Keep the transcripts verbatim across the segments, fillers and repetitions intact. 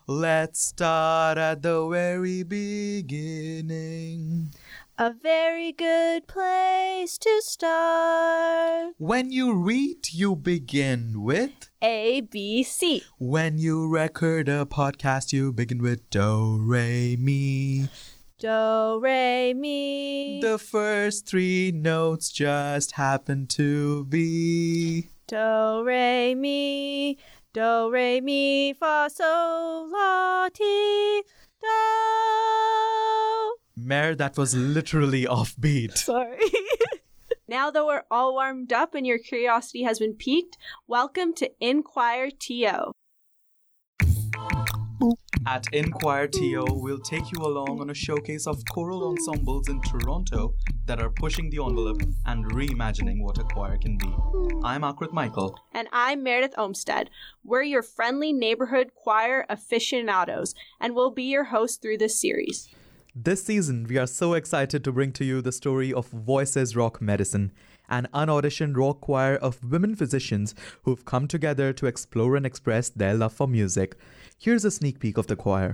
Let's start at the very beginning. A very good place to start. When you read, you begin with A, B, C. When you record a podcast, you begin with Do, Re, Mi. Do, Re, Mi. The first three notes just happen to be Do, Re, Mi. Do, Re, Mi, Fa, Sol, La, Ti, Do. Mare, that was literally offbeat. Sorry. Now that we're all warmed up and your curiosity has been piqued, welcome to Inquire T O. At Inquire T O, we'll take you along on a showcase of choral ensembles in Toronto that are pushing the envelope and reimagining what a choir can be. I'm Akrit Michael. And I'm Meredith Olmstead. We're your friendly neighborhood choir aficionados, and we'll be your hosts through this series. This season, we are so excited to bring to you the story of Voices Rock Medicine, an unauditioned rock choir of women physicians who've come together to explore and express their love for music. Here's a sneak peek of the choir.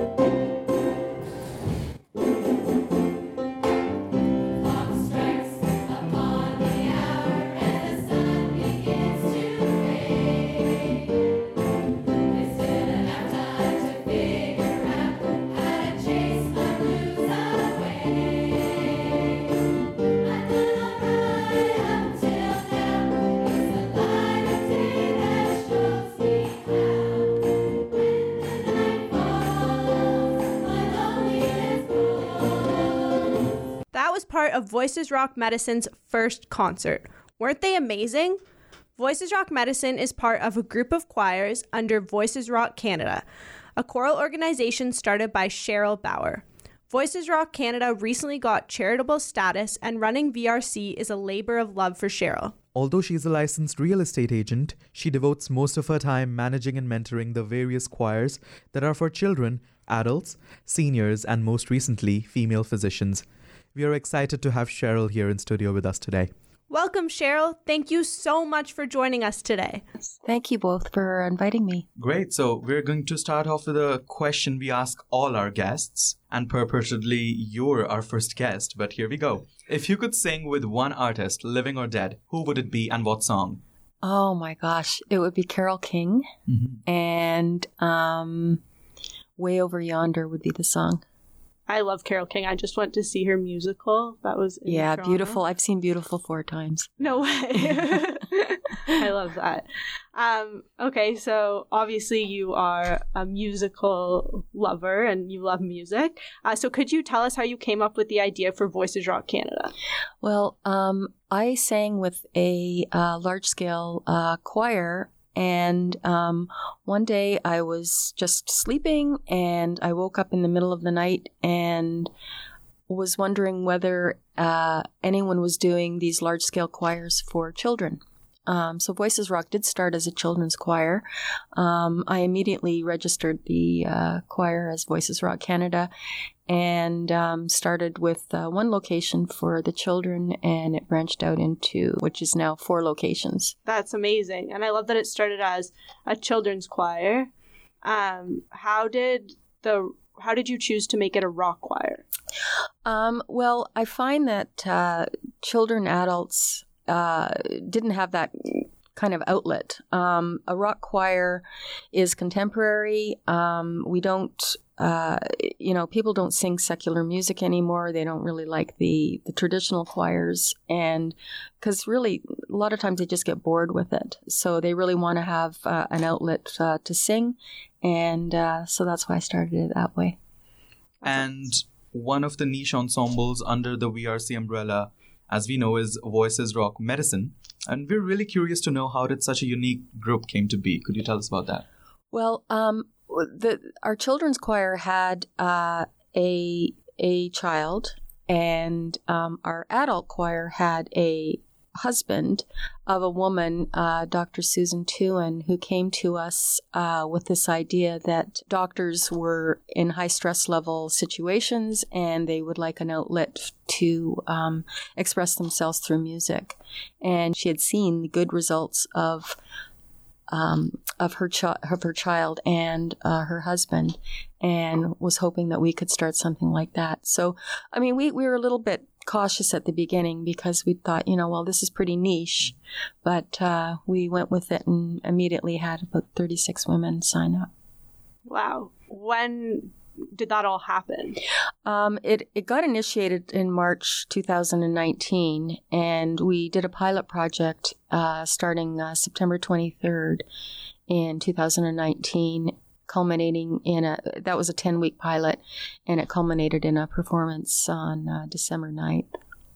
Part of Voices Rock Medicine's first concert. Weren't they amazing? Voices Rock Medicine is part of a group of choirs under Voices Rock Canada, a choral organization started by Cheryl Bauer. Voices Rock Canada recently got charitable status, and running V R C is a labor of love for Cheryl. Although she's a licensed real estate agent, she devotes most of her time managing and mentoring the various choirs that are for children, adults, seniors, and most recently, female physicians. We are excited to have Cheryl here in studio with us today. Welcome, Cheryl. Thank you so much for joining us today. Thank you both for inviting me. Great. So we're going to start off with a question we ask all our guests. And purportedly, you're our first guest, but here we go. If you could sing with one artist, living or dead, who would it be and what song? Oh my gosh. It would be Carole King. Mm-hmm. And um, Way Over Yonder would be the song. I love Carole King. I just went to see her musical. That was in Yeah, Toronto. Beautiful. I've seen Beautiful four times. No way. I love that. Um, okay, so obviously you are a musical lover and you love music. Uh, so could you tell us how you came up with the idea for Voices Rock Canada? Well, um, I sang with a uh, large-scale uh, choir. And um, one day I was just sleeping and I woke up in the middle of the night and was wondering whether uh, anyone was doing these large-scale choirs for children. Um, so Voices Rock did start as a children's choir. Um, I immediately registered the uh, choir as Voices Rock Canada and um, started with uh, one location for the children, and it branched out into, which is now four locations. That's amazing. And I love that it started as a children's choir. Um, how did the how did you choose to make it a rock choir? Um, well, I find that uh, children, adults uh, didn't have that kind of outlet. Um, a rock choir is contemporary. Um, we don't, uh, you know, people don't sing secular music anymore. They don't really like the, the traditional choirs. And because really, a lot of times they just get bored with it. So they really want to have uh, an outlet uh, to sing. And uh, so that's why I started it that way. And one of the niche ensembles under the V R C umbrella, as we know, is Voices Rock Medicine. And we're really curious to know, how did such a unique group came to be? Could you tell us about that? Well, um, the, our children's choir had uh, a a child, and um, our adult choir had a husband of a woman, uh, Doctor Susan Tuin, who came to us uh, with this idea that doctors were in high stress level situations and they would like an outlet to um, express themselves through music. And she had seen the good results of um, of her chi- of her child and uh, her husband, and was hoping that we could start something like that. So, I mean, we, we were a little bit cautious at the beginning because we thought, you know, well, this is pretty niche, but uh, we went with it and immediately had about thirty-six women sign up. Wow. When did that all happen? Um, it, it got initiated in March two thousand nineteen, and we did a pilot project uh, starting uh, September twenty-third in two thousand nineteen, culminating in a, that was a ten-week pilot, and it culminated in a performance on uh, December ninth.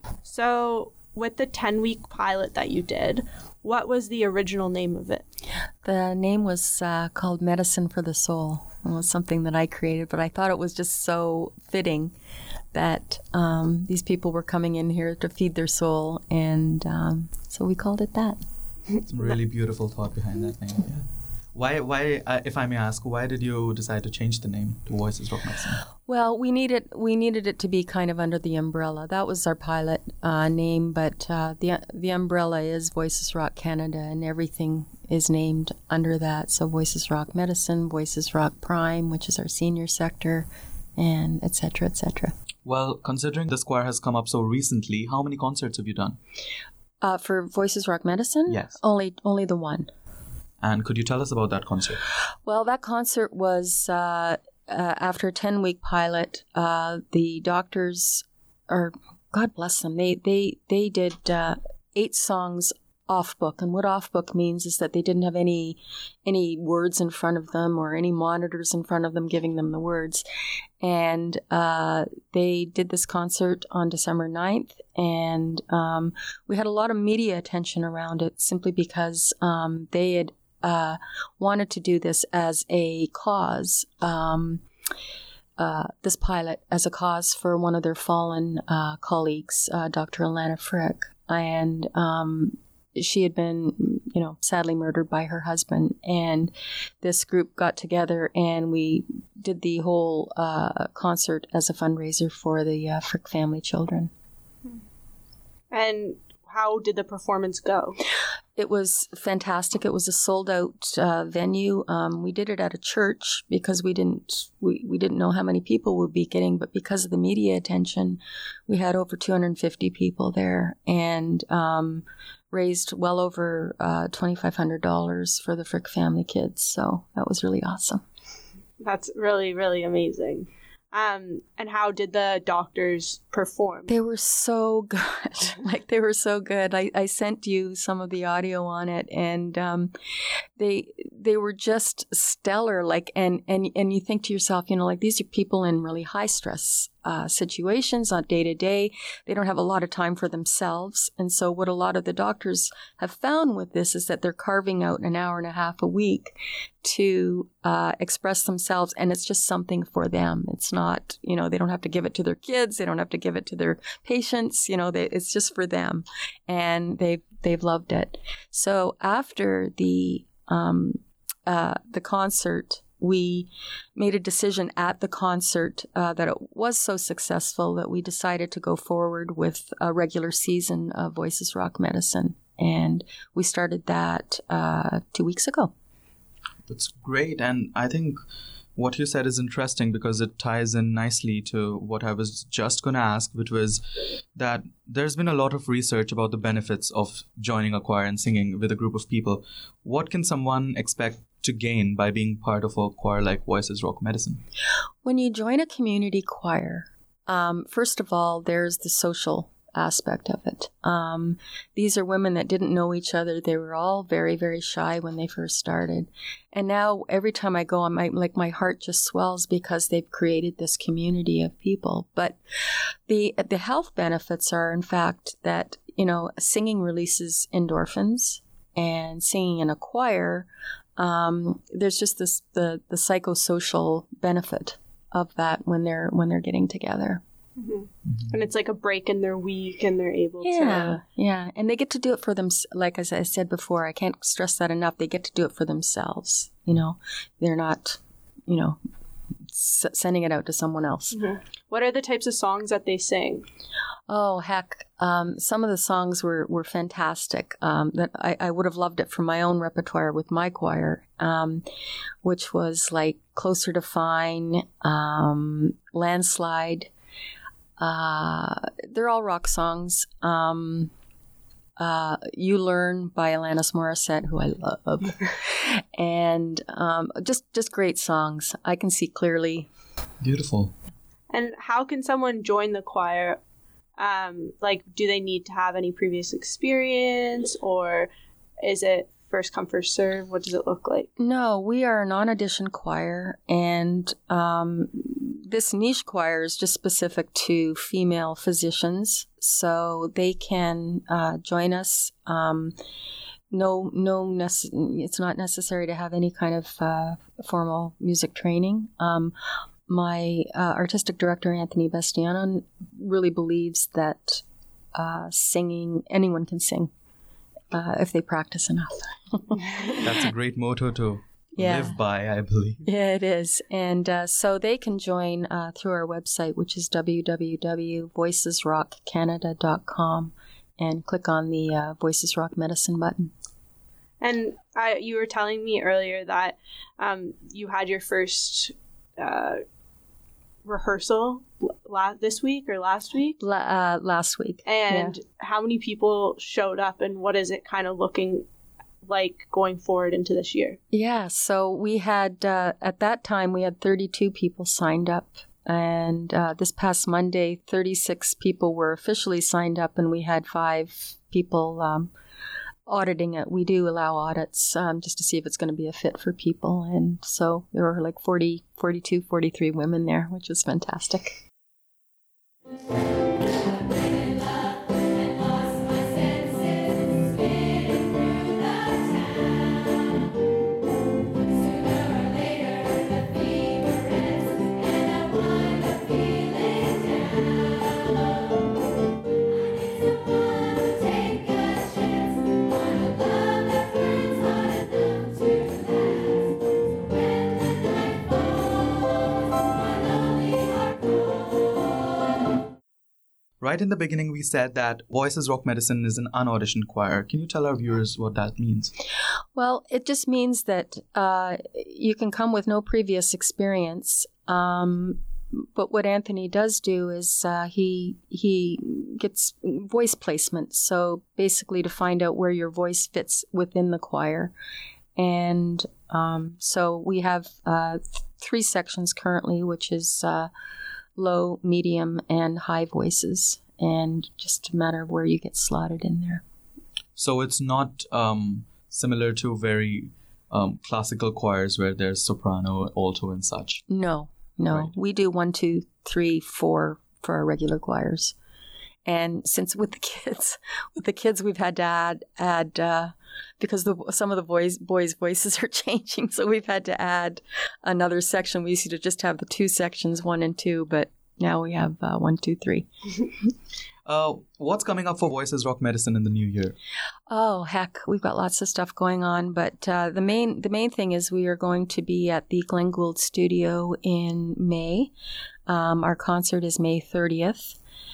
So with the ten-week pilot that you did, what was the original name of it? The name was uh, called Medicine for the Soul. It was something that I created, but I thought it was just so fitting that um, these people were coming in here to feed their soul, and um, so we called it that. It's a really beautiful thought behind that name. Yeah. Why, why, uh, if I may ask, why did you decide to change the name to Voices Rock Medicine? Well, we needed we needed it to be kind of under the umbrella. That was our pilot uh, name, but uh, the the umbrella is Voices Rock Canada, and everything is named under that. So Voices Rock Medicine, Voices Rock Prime, which is our senior sector, and et cetera, et cetera. Well, considering this choir has come up so recently, how many concerts have you done? Uh, for Voices Rock Medicine? Yes. Only only the one. And could you tell us about that concert? Well, that concert was uh, uh, after a ten-week pilot. Uh, the doctors, or God bless them, they they they did uh, eight songs off book. And what off book means is that they didn't have any any words in front of them or any monitors in front of them giving them the words. And uh, they did this concert on December ninth, and um, we had a lot of media attention around it simply because um, they had Uh, wanted to do this as a cause, um, uh, this pilot as a cause for one of their fallen uh, colleagues, uh, Doctor Alana Frick. And um, she had been, you know, sadly murdered by her husband. And this group got together and we did the whole uh, concert as a fundraiser for the uh, Frick family children. And how did the performance go? It was fantastic. It was a sold-out uh, venue. Um, we did it at a church because we didn't we, we didn't know how many people we'd be getting, but because of the media attention, we had over two hundred fifty people there and um, raised well over uh, twenty-five hundred dollars for the Frick family kids. So that was really awesome. That's really, really amazing. Um, and how did the doctors perform? They were so good. like, they were so good. I, I sent you some of the audio on it, and um, they they were just stellar. Like, and, and, and you think to yourself, you know, like, these are people in really high stress uh, situations on day to day. They don't have a lot of time for themselves. And so what a lot of the doctors have found with this is that they're carving out an hour and a half a week to uh, express themselves, and it's just something for them. It's not, you know, they don't have to give it to their kids, they don't have to give it to their patients, you know, they, it's just for them, and they've they've loved it. So after the um, uh, the concert, we made a decision at the concert uh, that it was so successful that we decided to go forward with a regular season of Voices Rock Medicine, and we started that uh, two weeks ago. That's great. And I think what you said is interesting because it ties in nicely to what I was just going to ask, which was that there's been a lot of research about the benefits of joining a choir and singing with a group of people. What can someone expect to gain by being part of a choir like Voices Rock Medicine? When you join a community choir, um, first of all, there's the social aspect of it. Um, these are women that didn't know each other. They were all very, very shy when they first started. And now every time I go, I'm like, my heart just swells because they've created this community of people. But the the health benefits are, in fact, that, you know, singing releases endorphins, and singing in a choir, um, there's just this the the psychosocial benefit of that when they're when they're getting together. Mm-hmm. Mm-hmm. And it's like a break in their week, and they're able yeah, to... Yeah, yeah. And they get to do it for them, like as I said before, I can't stress that enough, they get to do it for themselves, you know. They're not, you know, s- sending it out to someone else. Mm-hmm. What are the types of songs that they sing? Oh, heck. Um, some of the songs were, were fantastic. Um, that I, I would have loved it for my own repertoire with my choir, um, which was like Closer to Fine, um, Landslide. Uh, they're all rock songs. Um, uh, You Learn by Alanis Morissette, who I love. and um, just, just great songs. I Can See Clearly. Beautiful. And how can someone join the choir? Um, like, do they need to have any previous experience, or is it first come, first serve? What does it look like? No, we are a non-audition choir, and um, this niche choir is just specific to female physicians, so they can uh, join us. Um, no, no, nece- it's not necessary to have any kind of uh, formal music training. Um, My uh, artistic director, Anthony Bastiano, really believes that uh, singing, anyone can sing uh, if they practice enough. That's a great motto to yeah. live by, I believe. Yeah, it is. And uh, so they can join uh, through our website, which is w w w dot voices rock canada dot com, and click on the uh, Voices Rock Medicine button. And I, you were telling me earlier that um, you had your first uh, rehearsal la- this week or last week? La- uh, last week. And yeah. how many people showed up, and what is it kind of looking like going forward into this year? Yeah, so we had, uh, at that time, we had thirty-two people signed up. And uh, this past Monday, thirty-six people were officially signed up, and we had five people um, auditing it. We do allow audits um, just to see if it's going to be a fit for people. And so there were like forty, forty-two, forty-three women there, which was fantastic. Right in the beginning, we said that Voices Rock Medicine is an unauditioned choir. Can you tell our viewers what that means? Well, it just means that uh, you can come with no previous experience. Um, but what Anthony does do is uh, he he gets voice placement. So basically to find out where your voice fits within the choir. And um, so we have uh, th- three sections currently, which is uh, low, medium, and high voices, and just a matter of where you get slotted in there. So it's not um, similar to very um, classical choirs where there's soprano, alto, and such? No, no. Right. We do one, two, three, four for our regular choirs. And since with the kids, with the kids, we've had to add, add uh, because the, some of the boys boys' voices are changing, so we've had to add another section. We used to just have the two sections, one and two, but now we have uh, one, two, three. uh, what's coming up for Voices Rock Medicine in the new year? Oh, heck, we've got lots of stuff going on, but uh, the main the main thing is we are going to be at the Glenn Gould Studio in May. Um, our concert is May thirtieth.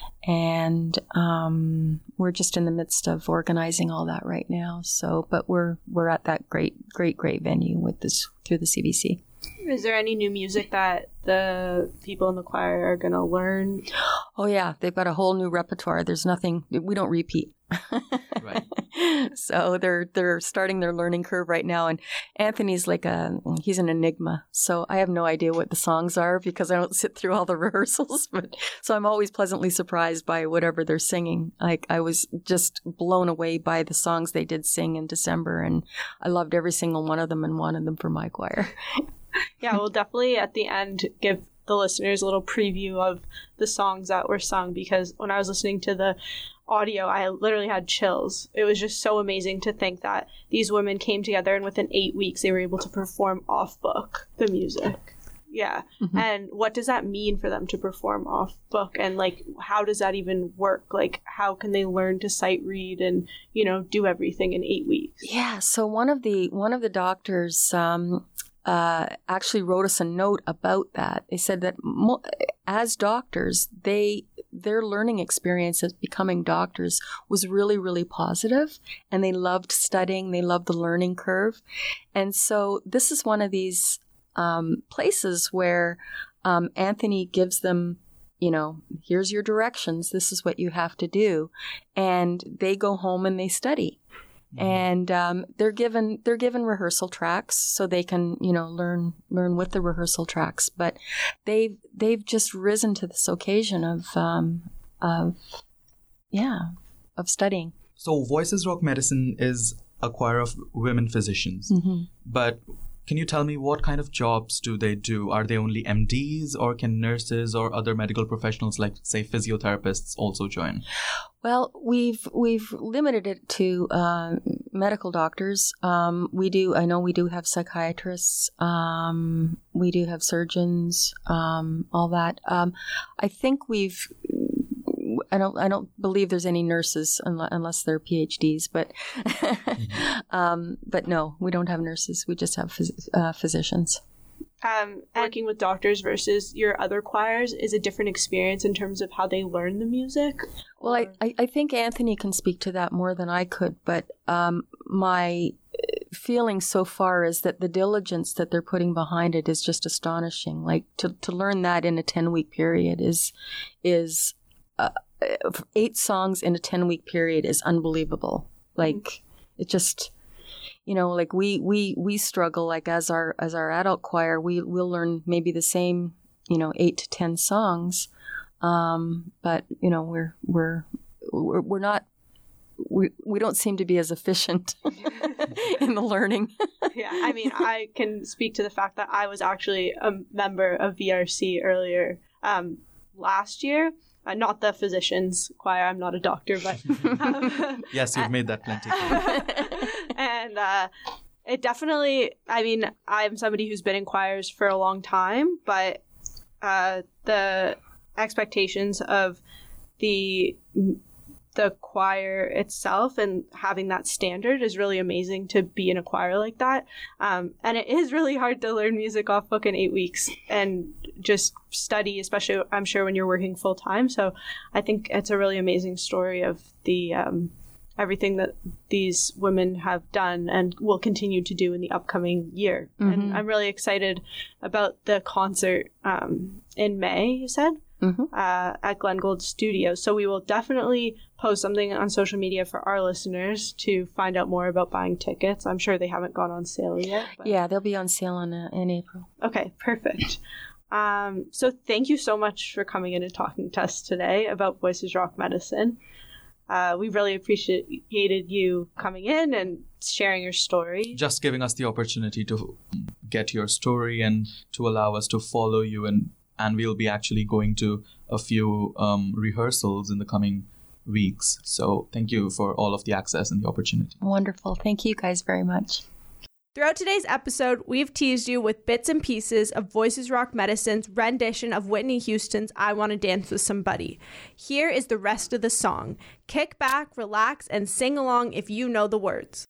And um, we're just in the midst of organizing all that right now. So, but we're we're at that great, great, great venue with this through the C B C. Is there any new music that the people in the choir are going to learn? Oh yeah, they've got a whole new repertoire. There's nothing we don't repeat. Right. So they're they're starting their learning curve right now, and Anthony's like a he's an enigma. So I have no idea what the songs are because I don't sit through all the rehearsals. But so I'm always pleasantly surprised by whatever they're singing. Like I was just blown away by the songs they did sing in December, and I loved every single one of them and wanted them for my choir. Yeah, we'll definitely at the end give the listeners a little preview of the songs that were sung, because when I was listening to the audio, I literally had chills. It was just so amazing to think that these women came together and within eight weeks they were able to perform off book the music. Yeah. Mm-hmm. And what does that mean for them to perform off book? And like, how does that even work? Like, how can they learn to sight read and, you know, do everything in eight weeks? Yeah. So one of the, one of the doctors, um, uh, actually wrote us a note about that. They said that mo- as doctors, they, their learning experience as becoming doctors was really, really positive, and they loved studying. They loved the learning curve. And so this is one of these um, places where um, Anthony gives them, you know, here's your directions. This is what you have to do. And they go home and they study. And um, they're given they're given rehearsal tracks so they can, you know, learn learn with the rehearsal tracks. But they've they've just risen to this occasion of um, of yeah of studying. So Voices Rock Medicine is a choir of women physicians, Mm-hmm. but can you tell me what kind of jobs do they do? Are they only M Ds, or can nurses or other medical professionals like, say, physiotherapists also join? Well, we've we've limited it to uh, medical doctors. Um, we do. I know we do have psychiatrists. Um, we do have surgeons. Um, all that. Um, I think we've. I don't. I don't believe there's any nurses unless, unless they're P H Ds. But, um, but no, we don't have nurses. We just have phys- uh, physicians. Um, working with doctors versus your other choirs is a different experience in terms of how they learn the music? Well, I, I, I think Anthony can speak to that more than I could, but um, my feeling so far is that the diligence that they're putting behind it is just astonishing. Like, to, to learn that in a ten-week period is is uh, eight songs in a ten-week period is unbelievable. Like, mm-hmm. it just... You know, like we, we, we struggle, like as our as our adult choir, we will learn maybe the same, you know, eight to ten songs, um, but you know, we're we're we're, we're not we we don't seem to be as efficient in the learning. Yeah, I mean, I can speak to the fact that I was actually a member of V R C earlier um, last year. Uh, not the physicians choir. I'm not a doctor, but um, yes, you've made that plenty clear. And uh, it definitely. I mean, I'm somebody who's been in choirs for a long time, but uh, the expectations of the the choir itself and having that standard is really amazing to be in a choir like that. Um, and it is really hard to learn music off book in eight weeks and just study, especially I'm sure when you're working full time. So I think it's a really amazing story of the um, everything that these women have done and will continue to do in the upcoming year. Mm-hmm. And I'm really excited about the concert um, in May, you said? Mm-hmm. Uh, at Glen Gold Studios. So we will definitely post something on social media for our listeners to find out more about buying tickets. I'm sure they haven't gone on sale yet. But... Yeah, they'll be on sale in, uh, in April. Okay, perfect. Um, so thank you so much for coming in and talking to us today about Voices Rock Medicine. Uh, we really appreciated you coming in and sharing your story. Just giving us the opportunity to get your story and to allow us to follow you, and And we'll be actually going to a few um, rehearsals in the coming weeks. So thank you for all of the access and the opportunity. Wonderful. Thank you guys very much. Throughout today's episode, we've teased you with bits and pieces of Voices Rock Medicine's rendition of Whitney Houston's I Want to Dance with Somebody. Here is the rest of the song. Kick back, relax, and sing along if you know the words.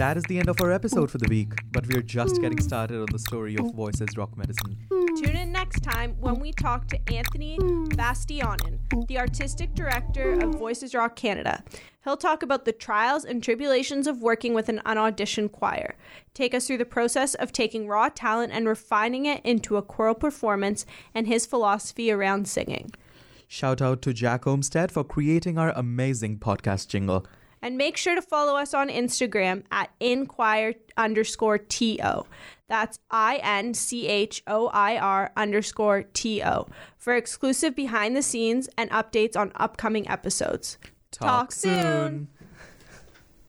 That is the end of our episode for the week, but we're just getting started on the story of Voices Rock Medicine. Tune in next time when we talk to Anthony Bastianen, the artistic director of Voices Rock Canada. He'll talk about the trials and tribulations of working with an unauditioned choir, take us through the process of taking raw talent and refining it into a choral performance, and his philosophy around singing. Shout out to Jack Olmstead for creating our amazing podcast jingle. And make sure to follow us on Instagram at inchoir underscore T-O. That's I N C H O I R underscore T-O for exclusive behind the scenes and updates on upcoming episodes. Talk, Talk soon.